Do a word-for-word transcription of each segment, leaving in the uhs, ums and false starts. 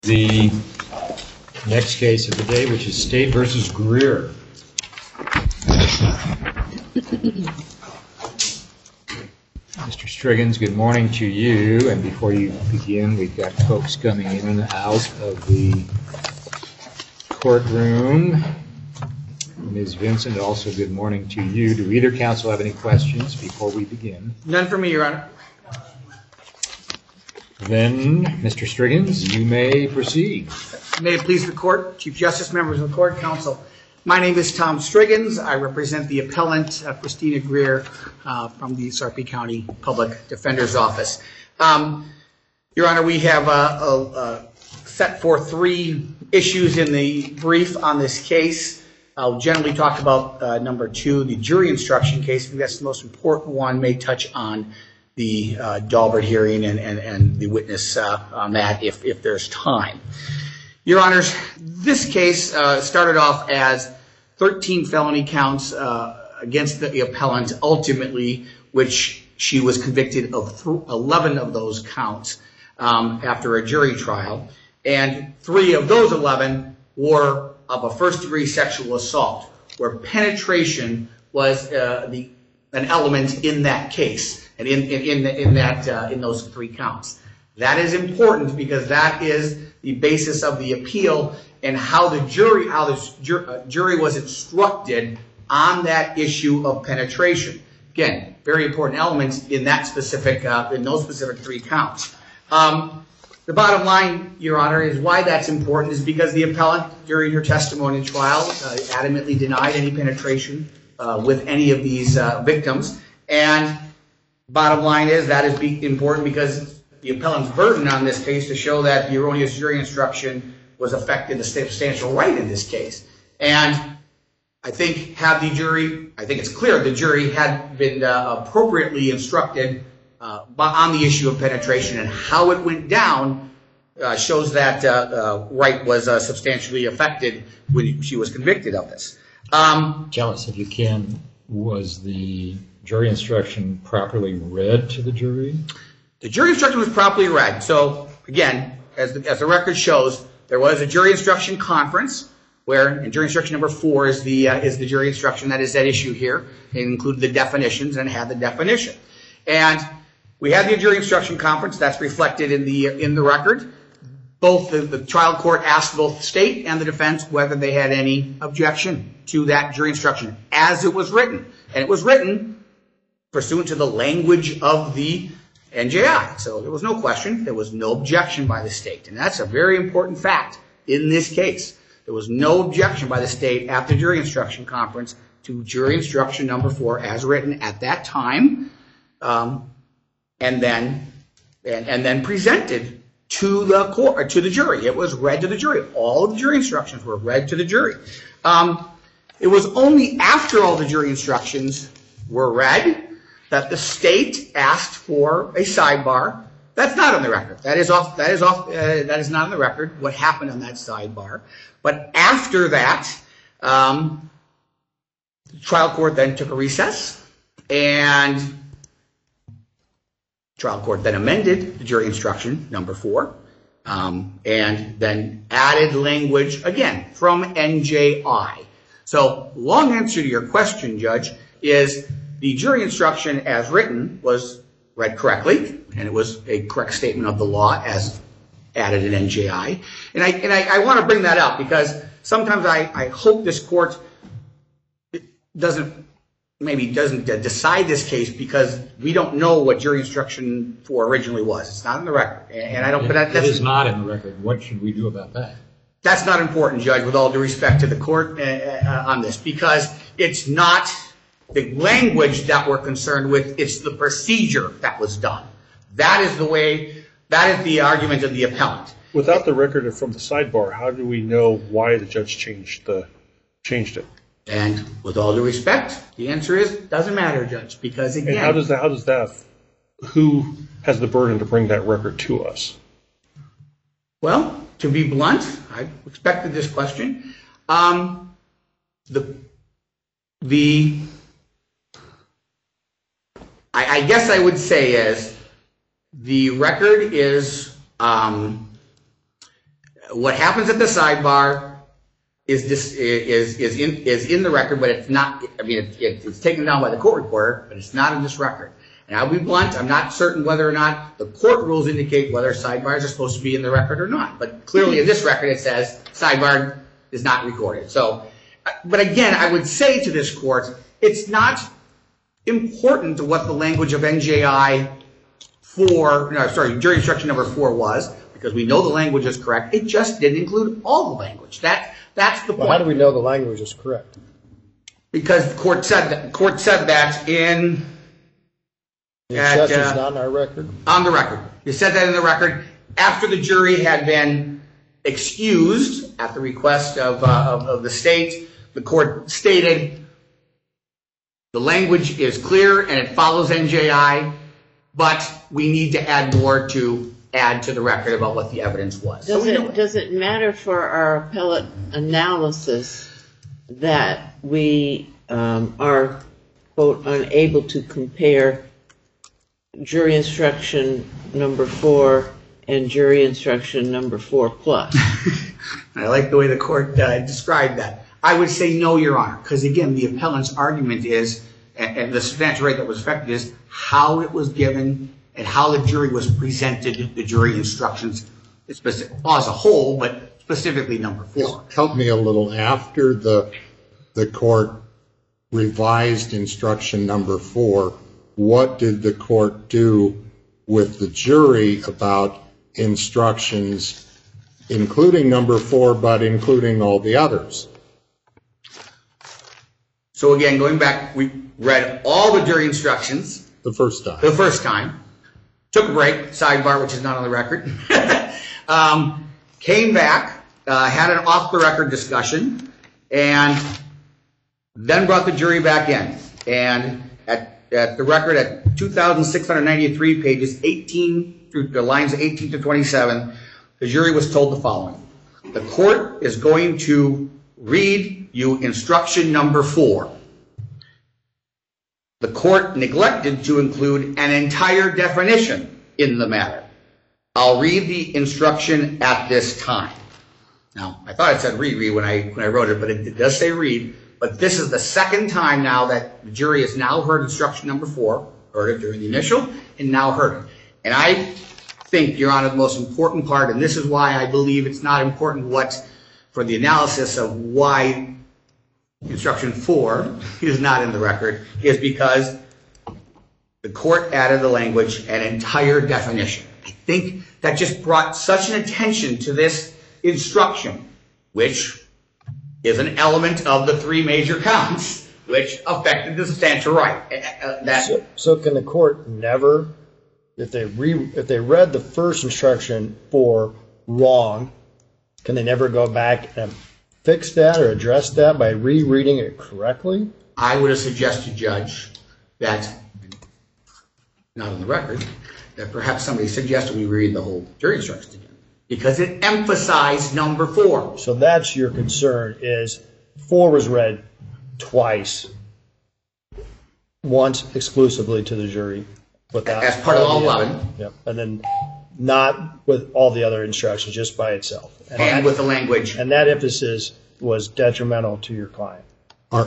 The next case of the day, which is State versus Greer. Mister Striggins, good morning to you. And before you begin, we've got folks coming in and out of the courtroom. Miz Vincent, also good morning to you. Do either counsel have any questions before we begin? None for me, Your Honor. Then, Mister Striggins, you may proceed. May it please the Court, Chief Justice, members of the Court, Counsel. My name is Tom Striggins. I represent the appellant, uh, Christina Greer, uh, from the Sarpy County Public Defender's Office. Um, Your Honor, we have uh, uh, uh, set forth three issues in the brief on this case. I'll generally talk about uh, number two, the jury instruction case. I think that's the most important one, may touch on the uh, Daubert hearing and, and, and the witness uh, on that if, if there's time. Your Honors, this case uh, started off as thirteen felony counts uh, against the appellant, ultimately, which she was convicted of th- eleven of those counts um, after a jury trial. And three of those eleven were of a first-degree sexual assault, where penetration was uh, the an element in that case. And in in in, in that uh, in those three counts, that is important because that is the basis of the appeal and how the jury how the ju- uh, jury was instructed on that issue of penetration. Again, very important elements in that specific uh, in those specific three counts. Um, the bottom line, Your Honor, is why that's important is because the appellant during her testimony in trial uh, adamantly denied any penetration uh, with any of these uh, victims. And bottom line is that is be important because the appellant's burden on this case to show that the erroneous jury instruction was affected the substantial right in this case. And I think had the jury, I think it's clear the jury had been uh, appropriately instructed uh, on the issue of penetration, and how it went down uh, shows that uh, uh, right was uh, substantially affected when she was convicted of this. Um, Tell us, if you can, was the jury instruction properly read to the jury? The jury instruction was properly read. So, again, as the, as the record shows, there was a jury instruction conference where, and jury instruction number four is the uh, is the jury instruction that is at issue here. It included the definitions and had the definition. And we had the jury instruction conference. That's reflected in the in the record. Both the, the trial court asked both the state and the defense whether they had any objection to that jury instruction as it was written. And it was written pursuant to the language of the N J I. So there was no question. There was no objection by the state. And that's a very important fact in this case. There was no objection by the state at the jury instruction conference to jury instruction number four as written at that time, um, and then and, and then presented to the court or to the jury. It was read to the jury. All of the jury instructions were read to the jury. Um, it was only after all the jury instructions were read that the state asked for a sidebar. That's not on the record. That is off. That is off. Uh, that is not on the record. What happened on that sidebar? But after that, um, the trial court then took a recess, and trial court then amended the jury instruction number four, um, and then added language again from N J I. So, long answer to your question, Judge, is the jury instruction as written was read correctly, and it was a correct statement of the law as added in N J I. And I and I, I want to bring that up because sometimes I, I hope this court doesn't maybe doesn't decide this case because we don't know what jury instruction four originally was. It's not in the record, and I don't. It, but that, that's, it is not in the record. What should we do about that? That's not important, Judge. With all due respect to the court uh, uh, on this, because it's not the language that we're concerned with. It's the procedure that was done. That is the way. That is the argument of the appellant. Without the record from the sidebar, how do we know why the judge changed the changed it? And with all due respect, the answer is doesn't matter, Judge, because again. And how does that? How does that? Who has the burden to bring that record to us? Well, to be blunt, I expected this question. Um, the the I, I guess I would say is the record is um, what happens at the sidebar is this is is in is in the record, but it's not. I mean, it, it, it's taken down by the court reporter, but it's not in this record. And I'll be blunt, I'm not certain whether or not the court rules indicate whether sidebars are supposed to be in the record or not. But clearly in this record it says sidebar is not recorded. So, but again, I would say to this court, it's not important to what the language of N J I four, no, sorry, jury instruction number four was, because we know the language is correct. It just didn't include all the language. That, that's the point. Well, how do we know the language is correct? Because the court said that, the court said that in... The At, instruction's uh, not on our record? On the record. You said that in the record after the jury had been excused at the request of, uh, of, of the state. The court stated the language is clear and it follows N J I, but we need to add more to add to the record about what the evidence was. Does So we know it, does it matter for our appellate analysis that we um, are, quote, unable to compare jury instruction number four and jury instruction number four plus? I like the way the court uh, described that. I would say no, Your Honor, because again, the appellant's argument is, and, and the substantial right that was affected is how it was given and how the jury was presented, the jury instructions, specific, as a whole, but specifically number four. Help me a little. After the the court revised instruction number four, what did the court do with the jury about instructions, including number four, but including all the others? So again, going back, we read all the jury instructions The first time. the first time, took a break, sidebar, which is not on the record, um, came back, uh, had an off-the-record discussion, and then brought the jury back in. And at At the record at two thousand six hundred ninety-three pages, eighteen through the lines eighteen to twenty-seven, the jury was told the following. The court is going to read you instruction number four. The court neglected to include an entire definition in the matter. I'll read the instruction at this time. Now, I thought it said reread when I when I wrote it, but it, it does say read. But this is the second time now that the jury has now heard instruction number four, heard it during the initial, and now heard it. And I think, Your Honor, the most important part, and this is why I believe it's not important what, for the analysis of why instruction four is not in the record, is because the court added the language, an entire definition. I think that just brought such an attention to this instruction, which is an element of the three major counts, which affected the substantial right. Uh, that So, so can the court never, if they re, if they read the first instruction for wrong, can they never go back and fix that or address that by rereading it correctly? I would have suggested, Judge, that, not on the record, that perhaps somebody suggested we read the whole jury instructions again, because it emphasized number four. So that's your concern, is four was read twice, once exclusively to the jury, without As part of all the other- eleven. Yep, and then not with all the other instructions, just by itself. And that, with the language. and that emphasis was detrimental to your client. Are,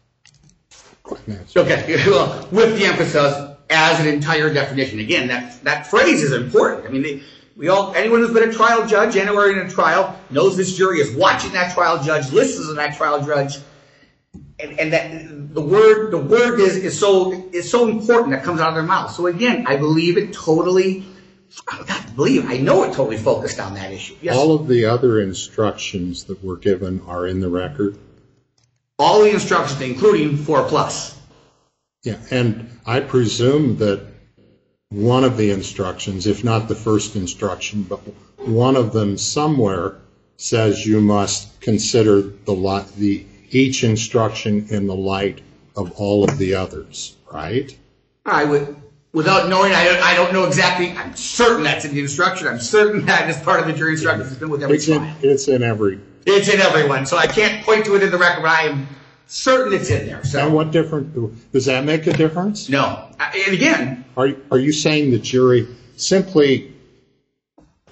Okay, well, with the emphasis as an entire definition. Again, that, that phrase is important. I mean, they, we all, anyone who's been a trial judge, anywhere in a trial, knows this jury is watching that trial judge, listens to that trial judge, and, and that the word, the word is, is so, is so important that comes out of their mouth. So again, I believe it totally, I believe, I know it totally focused on that issue. Yes. all of the other instructions that were given are in the record? All the instructions, including four plus. Yeah, and I presume that one of the instructions, if not the first instruction, but one of them somewhere says you must consider the li- the each instruction in the light of all of the others, right? I would, without knowing, I don't, I don't know exactly, I'm certain that's in the instruction. I'm certain that is part of the jury instructions. It's been with every It's in, trial. it's in every. It's in everyone, so I can't point to it in the record, but I am certain it's in there. And So, what difference, does that make a difference? no. Uh, And again, Are, are you saying the jury simply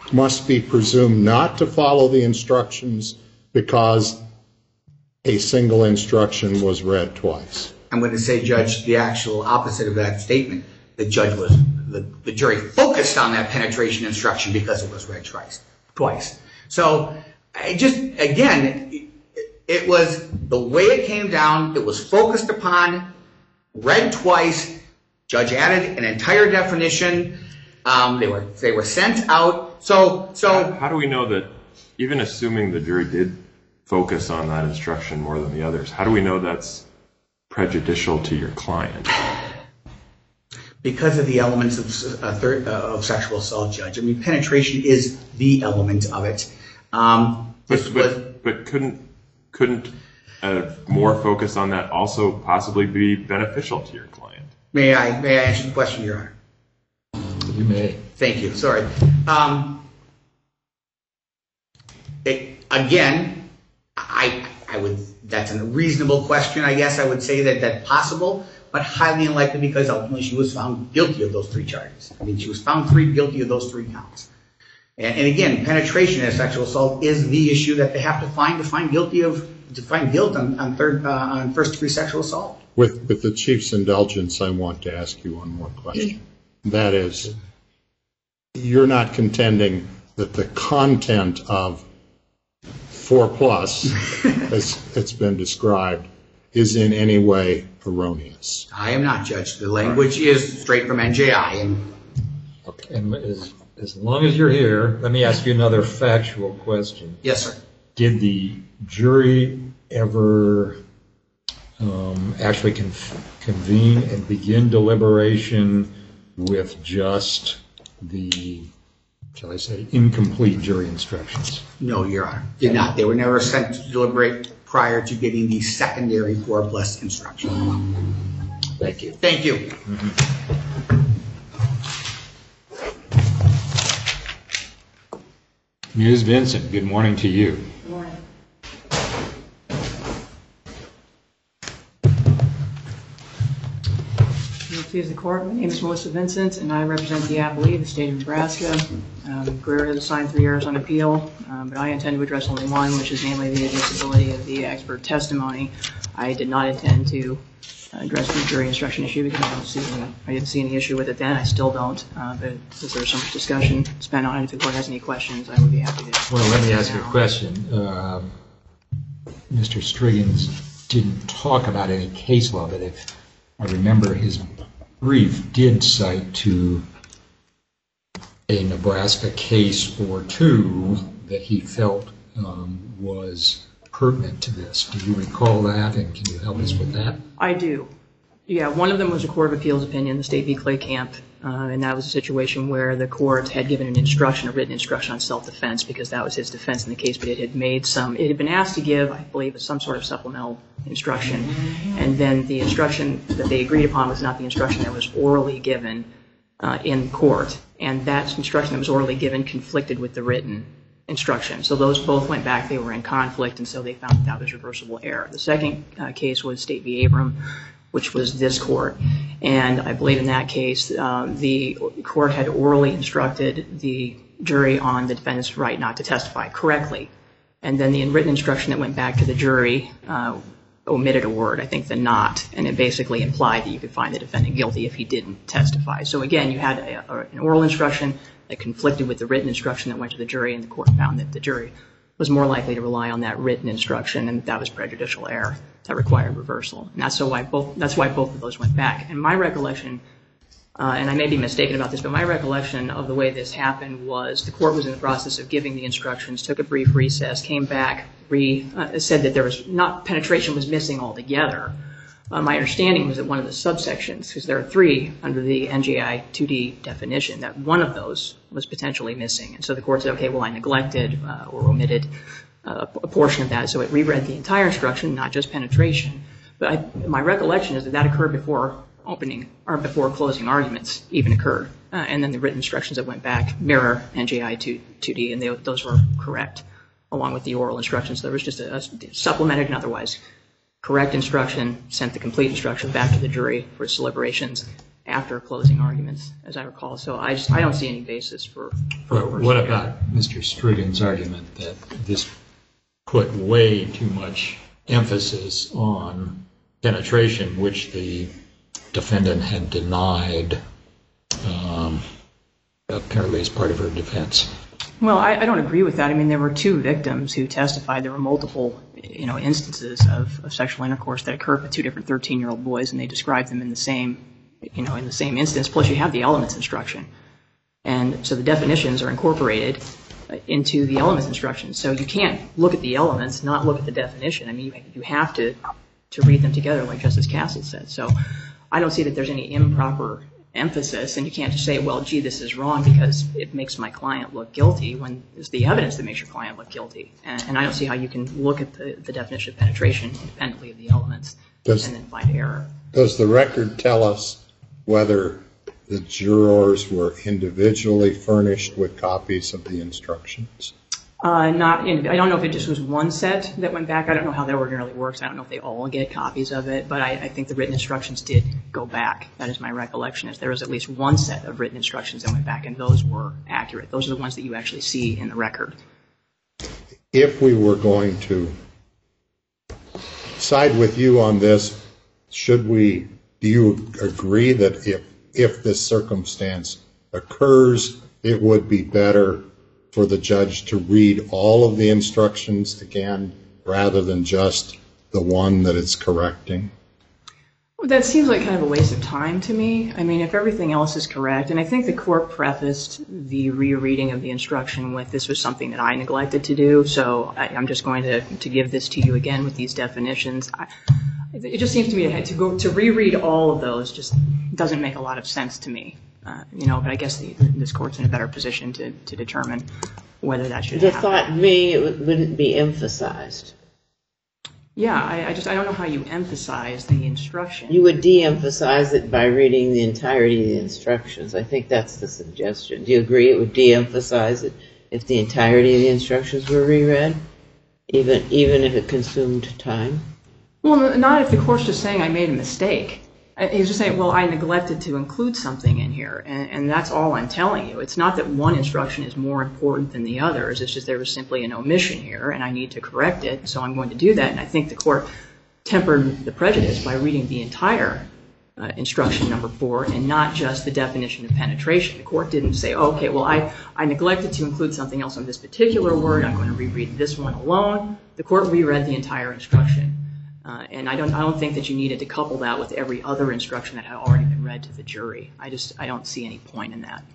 must be presumed not to follow the instructions because a single instruction was read twice. I'm going to say, Judge, the actual opposite of that statement. The judge was, the, the jury focused on that penetration instruction because it was read twice. Twice. So, I just, again, it, it was the way it came down, it was focused upon, read twice, judge added an entire definition, um, they were, they were sent out, so, so. How do we know that, even assuming the jury did focus on that instruction more than the others, how do we know that's prejudicial to your client? Because of the elements of, uh, third, uh, of sexual assault, Judge. I mean, penetration is the element of it. Um, but, was, but, but couldn't couldn't uh, more focus on that also possibly be beneficial to your client? May I may I answer the question, Your Honor? You may. Thank you. Sorry. Um, it, again, I I would. That's a reasonable question. I guess I would say that that's possible, but highly unlikely because ultimately she was found guilty of those three charges. I mean, she was found three guilty of those three counts. And, and again, penetration as sexual assault is the issue that they have to find to find guilty of to find guilt on, on third uh, on first degree sexual assault. With with the Chief's indulgence, I want to ask you one more question. That is, you're not contending that the content of four plus, as it's been described, is in any way erroneous. I am not, Judge. The language is straight from N J I. And Okay. And as, as long as you're here, let me ask you another factual question. yes, sir. Did the jury ever um, actually con- convene and begin deliberation with just the, shall I say, incomplete jury instructions? No, Your Honor. Did not. They were never sent to deliberate prior to getting the secondary four plus instruction. Thank you. Thank you. Miz Vincent, good morning to you. Good morning. May it please the court, my name is Melissa Vincent, and I represent the appellee of the state of Nebraska. Um, Greer has assigned three errors on appeal, um, but I intend to address only one, which is namely the admissibility of the expert testimony. I did not intend to address the jury instruction issue because I don't see any, I didn't see any issue with it then. I still don't, uh, but since there's so much discussion spent on it, if the court has any questions, I would be happy to. Well, let me ask you a question. Um, Mister Striggins didn't talk about any case law, but if I remember his brief did cite to a Nebraska case or two that he felt um, was pertinent to this. Do you recall that, and can you help us with that? I do. Yeah, one of them was a Court of Appeals opinion, the State v. Claycamp, uh, and that was a situation where the court had given an instruction, a written instruction on self-defense because that was his defense in the case, but it had made some, it had been asked to give, I believe, some sort of supplemental instruction, and then the instruction that they agreed upon was not the instruction that was orally given uh, in court, and that instruction that was orally given conflicted with the written instruction. So those both went back, they were in conflict, and so they found that that was reversible error. The second uh, case was State v. Abram, which was this court, and I believe in that case uh, the court had orally instructed the jury on the defendant's right not to testify correctly, and then the written instruction that went back to the jury uh, omitted a word, I think the not, and it basically implied that you could find the defendant guilty if he didn't testify. So again, you had a, a, an oral instruction that conflicted with the written instruction that went to the jury, and the court found that the jury was more likely to rely on that written instruction, and that was prejudicial error that required reversal. And that's so why both that's why both of those went back. And my recollection, uh, and I may be mistaken about this, but my recollection of the way this happened was the court was in the process of giving the instructions, took a brief recess, came back, re uh, said that there was not penetration was missing altogether. Uh, my understanding was that one of the subsections, because there are three under the N J I two D definition, that one of those was potentially missing. And so the court said, okay, well, I neglected uh, or omitted uh, a portion of that. So it reread the entire instruction, not just penetration. But I, my recollection is that that occurred before opening or before closing arguments even occurred. Uh, and then the written instructions that went back mirror N J I two D, and they, those were correct, along with the oral instructions. So there was just a, a supplemented and otherwise correct instruction, sent the complete instruction back to the jury for its deliberations, after closing arguments, as I recall. So I just, I don't see any basis for. for But what about Mister Strigan's argument that this put way too much emphasis on penetration, which the defendant had denied, um, apparently as part of her defense? Well, I, I don't agree with that. I mean, there were two victims who testified. There were multiple, you know, instances of, of sexual intercourse that occurred with two different thirteen-year-old boys, and they described them in the same, you know, in the same instance. Plus, you have the elements instruction, and so the definitions are incorporated into the elements instruction. So you can't look at the elements, not look at the definition. I mean, you, you have to to read them together, like Justice Castle said. So I don't see that there's any improper emphasis, and you can't just say, well, gee, this is wrong because it makes my client look guilty, when it's the evidence that makes your client look guilty. And, and I don't see how you can look at the, the definition of penetration independently of the elements does, and then find error. Does the record tell us whether the jurors were individually furnished with copies of the instructions? Uh, not in, I don't know if it just was one set that went back. I don't know how that ordinarily works. I don't know if they all get copies of it, but I, I think the written instructions did go back. That is my recollection, is there was at least one set of written instructions that went back, and those were accurate. Those are the ones that you actually see in the record. If we were going to side with you on this, should we, do you agree that if, if this circumstance occurs, it would be better for the judge to read all of the instructions again rather than just the one that it's correcting? Well, that seems like kind of a waste of time to me. I mean, if everything else is correct, and I think the court prefaced the rereading of the instruction with, this was something that I neglected to do, so I, I'm just going to, to give this to you again with these definitions. I, it just seems to me to go to reread all of those just doesn't make a lot of sense to me. Uh, you know, but I guess the, this court's in a better position to, to determine whether that should The happen. thought me it wouldn't be emphasized. Yeah, I, I just I don't know how you emphasize the instruction. You would de-emphasize it by reading the entirety of the instructions. I think that's the suggestion. Do you agree it would de-emphasize it if the entirety of the instructions were reread, even even if it consumed time? Well, not if the court's just saying I made a mistake. He's just saying, well, I neglected to include something in here, and, and that's all I'm telling you. It's not that one instruction is more important than the others. It's just there was simply an omission here, and I need to correct it, so I'm going to do that. And I think the court tempered the prejudice by reading the entire uh, instruction number four and not just the definition of penetration. The court didn't say, oh, okay, well, I, I neglected to include something else on this particular word. I'm going to reread this one alone. The court reread the entire instruction. Uh, and I don't, I don't think that you needed to couple that with every other instruction that had already been read to the jury. I just, I don't see any point in that.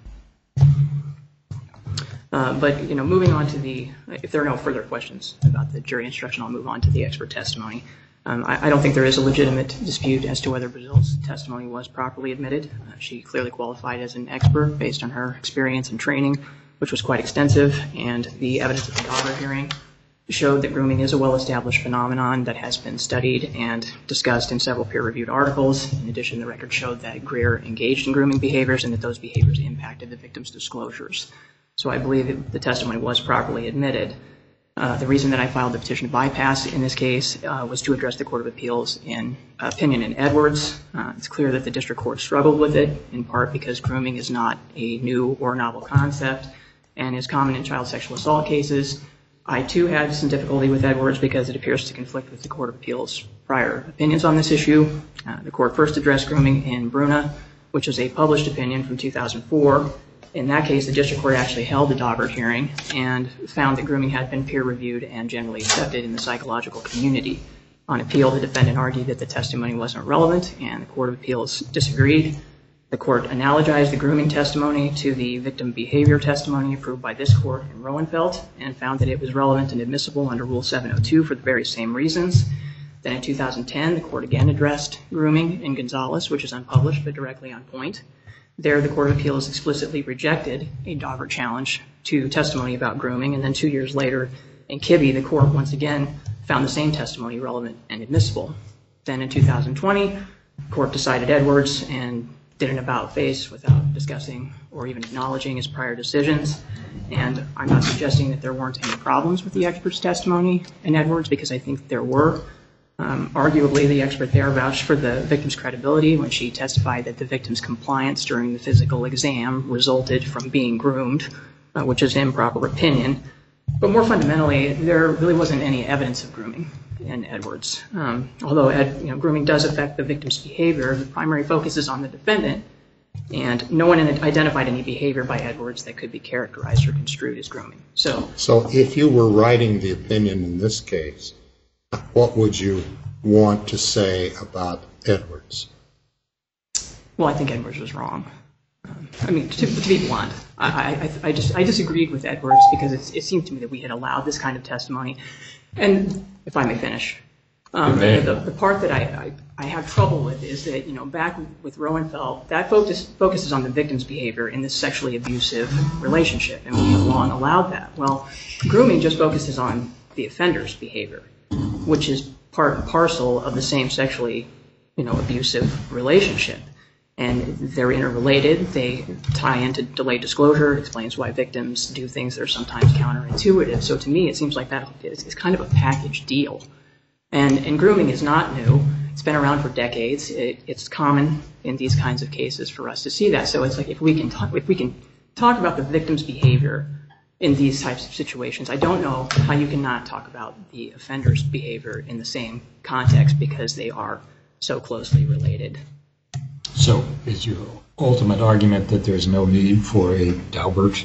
Uh, but, you know, moving on to the, if there are no further questions about the jury instruction, I'll move on to the expert testimony. Um, I, I don't think there is a legitimate dispute as to whether Brazil's testimony was properly admitted. Uh, she clearly qualified as an expert based on her experience and training, which was quite extensive, and the evidence at the Daubert hearing showed that grooming is a well-established phenomenon that has been studied and discussed in several peer-reviewed articles. In addition, the record showed that Greer engaged in grooming behaviors and that those behaviors impacted the victim's disclosures. So I believe that the testimony was properly admitted. Uh, the reason that I filed the petition to bypass in this case uh, was to address the Court of Appeals in opinion in Edwards. Uh, it's clear that the district court struggled with it, in part because grooming is not a new or novel concept and is common in child sexual assault cases. I, too, had some difficulty with Edwards because it appears to conflict with the Court of Appeals' prior opinions on this issue. Uh, the court first addressed grooming in Bruna, which is a published opinion from two thousand four. In that case, the district court actually held the Daubert hearing and found that grooming had been peer-reviewed and generally accepted in the psychological community. On appeal, the defendant argued that the testimony wasn't relevant, and the Court of Appeals disagreed. The court analogized the grooming testimony to the victim behavior testimony approved by this court in Roenfeld and found that it was relevant and admissible under Rule seven oh two for the very same reasons. Then in two thousand ten, the court again addressed grooming in Gonzalez, which is unpublished but directly on point. There, the Court of Appeals explicitly rejected a Daubert challenge to testimony about grooming, and then two years later in Kibbe, the court once again found the same testimony relevant and admissible. Then in two thousand twenty, the court decided Edwards and did an about-face without discussing or even acknowledging his prior decisions. And I'm not suggesting that there weren't any problems with the expert's testimony in Edwards, because I think there were. Um, arguably, the expert there vouched for the victim's credibility when she testified that the victim's compliance during the physical exam resulted from being groomed, uh, which is an improper opinion. But more fundamentally, there really wasn't any evidence of grooming in Edwards. Um, although ed, you know, grooming does affect the victim's behavior, the primary focus is on the defendant, and no one identified any behavior by Edwards that could be characterized or construed as grooming. So, So if you were writing the opinion in this case, what would you want to say about Edwards? well, I think Edwards was wrong. Um, I mean, to, to be blunt, I, I, I just I disagreed with Edwards because it, it seemed to me that we had allowed this kind of testimony. And if I may finish, um, may. the, the part that I, I, I have trouble with is that, you know, back with Roenfeld, that focus, focuses on the victim's behavior in this sexually abusive relationship, and we have long allowed that. Well, grooming just focuses on the offender's behavior, which is part and parcel of the same sexually, you know, abusive relationship. And they're interrelated. They tie into delayed disclosure. It explains why victims do things that are sometimes counterintuitive. So to me, it seems like that is, is kind of a package deal. And, and grooming is not new. It's been around for decades. It, it's common in these kinds of cases for us to see that. So it's like if we can talk, if we can talk about the victim's behavior in these types of situations, I don't know how you cannot talk about the offender's behavior in the same context because they are so closely related. So is your ultimate argument that there's no need for a Daubert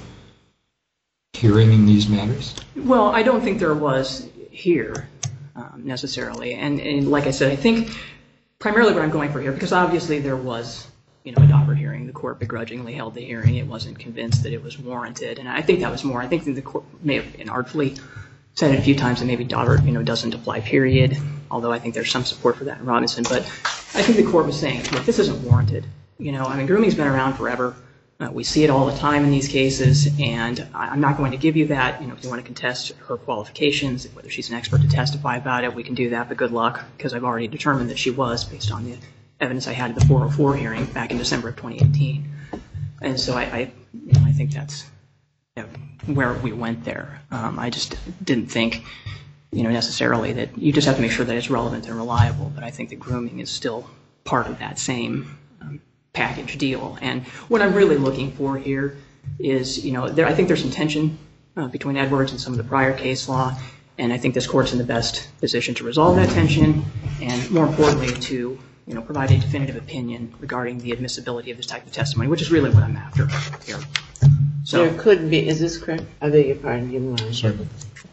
hearing in these matters? Well, I don't think there was here um, necessarily. And, and like I said, I think primarily what I'm going for here, because obviously there was, you know, a Daubert hearing. The court begrudgingly held the hearing. It wasn't convinced that it was warranted. And I think that was more. I think that the court may have inartfully said it a few times that maybe Daubert, you know, doesn't apply, period. Although I think there's some support for that in Robinson. But I think the court was saying, look, this isn't warranted. You know, I mean, grooming's been around forever. Uh, we see it all the time in these cases, and I, I'm not going to give you that. You know, if you want to contest her qualifications, whether she's an expert to testify about it, we can do that, but good luck, because I've already determined that she was based on the evidence I had at the four oh four hearing back in December of twenty eighteen. And so I, I, you know, I think that's you know, where we went there. Um, I just didn't think, you know, necessarily that you just have to make sure that it's relevant and reliable, but I think that grooming is still part of that same um, package deal. And what I'm really looking for here is, you know, there, I think there's some tension uh, between Edwards and some of the prior case law, and I think this court's in the best position to resolve that tension, and more importantly, to, you know, provide a definitive opinion regarding the admissibility of this type of testimony, which is really what I'm after here. So, There could be, is this correct? I beg your pardon, give me one. Certainly.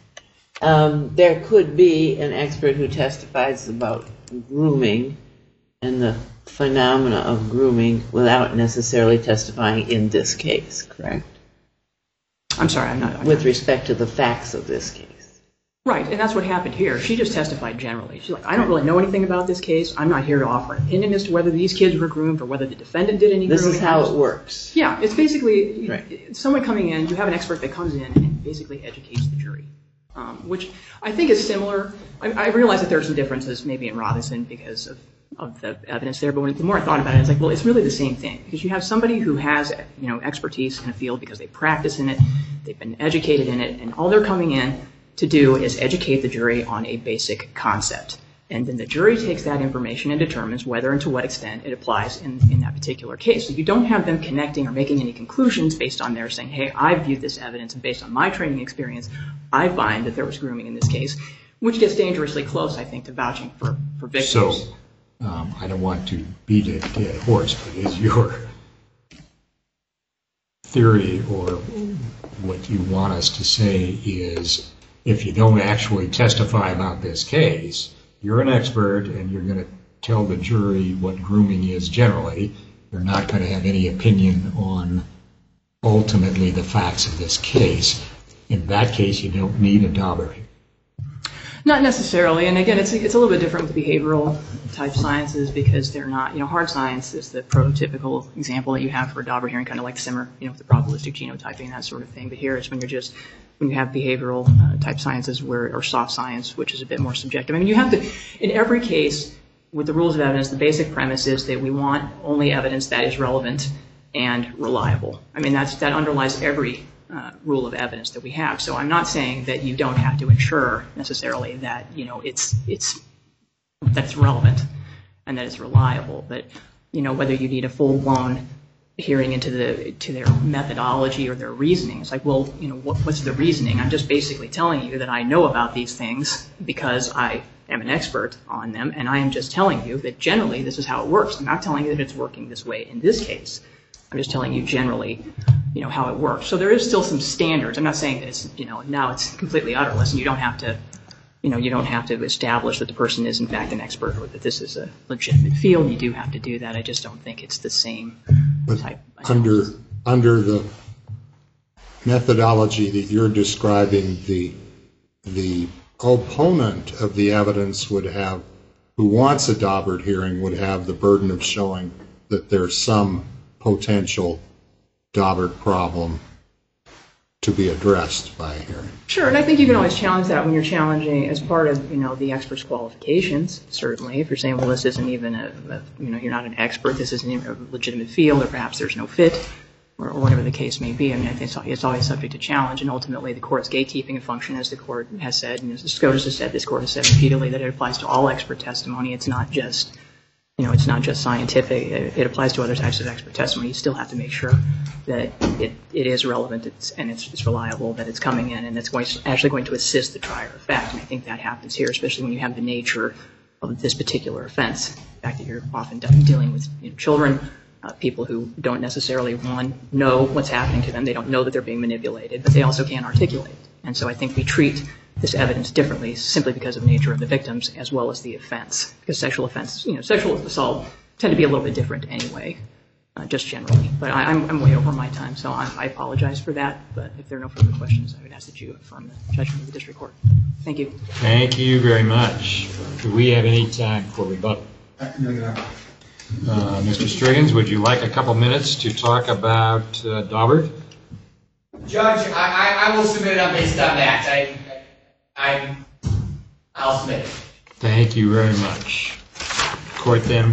Um, there could be an expert who testifies about grooming and the phenomena of grooming without necessarily testifying in this case, correct? I'm sorry, I'm not. I'm With not- respect to the facts of this case. Right, and that's what happened here. She just testified generally. She's like, I don't really know anything about this case. I'm not here to offer an opinion as to whether these kids were groomed or whether the defendant did any This grooming. is how it works. Yeah, it's basically Right. someone coming in, you have an expert that comes in and basically educates the jury, um, which I think is similar. I, I realize that there are some differences maybe in Robinson because of, of the evidence there, but when, the more I thought about it, it's like, well, it's really the same thing, because you have somebody who has, you know, expertise in a field because they practice in it, they've been educated in it, and all they're coming in to do is educate the jury on a basic concept. And then the jury takes that information and determines whether and to what extent it applies in, in that particular case. So you don't have them connecting or making any conclusions based on their saying, hey, I've viewed this evidence, and based on my training experience, I find that there was grooming in this case, which gets dangerously close, I think, to vouching for, for victims. So, um, I don't want to beat a dead horse, but is your theory or what you want us to say is if you don't actually testify about this case, you're an expert and you're going to tell the jury what grooming is generally. You're not going to have any opinion on ultimately the facts of this case. In that case, you don't need a Daubert. Not necessarily, and again, it's it's a little bit different with behavioral type sciences because they're not, you know, hard science is the prototypical example that you have for a Daubert hearing, kind of like Simmer, you know, with the probabilistic genotyping, that sort of thing. But here it's when you're just, when you have behavioral uh, type sciences where, or soft science, which is a bit more subjective. I mean, you have to, in every case with the rules of evidence, the basic premise is that we want only evidence that is relevant and reliable. I mean, that's that underlies every Uh, rule of evidence that we have. So I'm not saying that you don't have to ensure necessarily that, you know, it's it's that it's relevant and that it's reliable. But, you know, whether you need a full-blown hearing into the to their methodology or their reasoning, it's like, well, you know, what, what's the reasoning? I'm just basically telling you that I know about these things because I am an expert on them, and I am just telling you that generally this is how it works. I'm not telling you that it's working this way in this case. I'm just telling you generally, you know, how it works. So there is still some standards. I'm not saying that it's, you know, now it's completely utterless and you don't have to, you know, you don't have to establish that the person is in fact an expert or that this is a legitimate field. You do have to do that. I just don't think it's the same But type. under, under the methodology that you're describing, the, the opponent of the evidence would have, who wants a Daubert hearing, would have the burden of showing that there's some potential Daubert problem to be addressed by a hearing. Sure, and I think you can always challenge that when you're challenging as part of, you know, the expert's qualifications, certainly. If you're saying, well, this isn't even a, a you know, you're not an expert, this isn't even a legitimate field, or perhaps there's no fit, or, or whatever the case may be. I mean, I think it's, it's always subject to challenge, and ultimately the court's gatekeeping function, as the court has said, and as the SCOTUS has said, this court has said repeatedly, that it applies to all expert testimony. It's not just, you know, it's not just scientific. It, it applies to other types of expert testimony. You still have to make sure that it, it is relevant it's, and it's, it's reliable, that it's coming in, and it's going to, actually going to assist the trier of fact. And I think that happens here, especially when you have the nature of this particular offense. The fact that you're often dealing with, you know, children, uh, people who don't necessarily, one, know what's happening to them. They don't know that they're being manipulated, but they also can't articulate. And so I think we treat this evidence differently simply because of the nature of the victims as well as the offense. Because sexual offense, you know, sexual assault tend to be a little bit different anyway, uh, just generally. But I, I'm, I'm way over my time, so I, I apologize for that. But if there are no further questions, I would ask that you affirm the judgment of the district court. Thank you. Thank you very much. Do we have any time for rebuttal? Uh, Mister Striggins, would you like a couple minutes to talk about uh, Daubert? Judge, I, I, I will submit it on based on that. I, I, I'll submit it. Thank you very much. Court then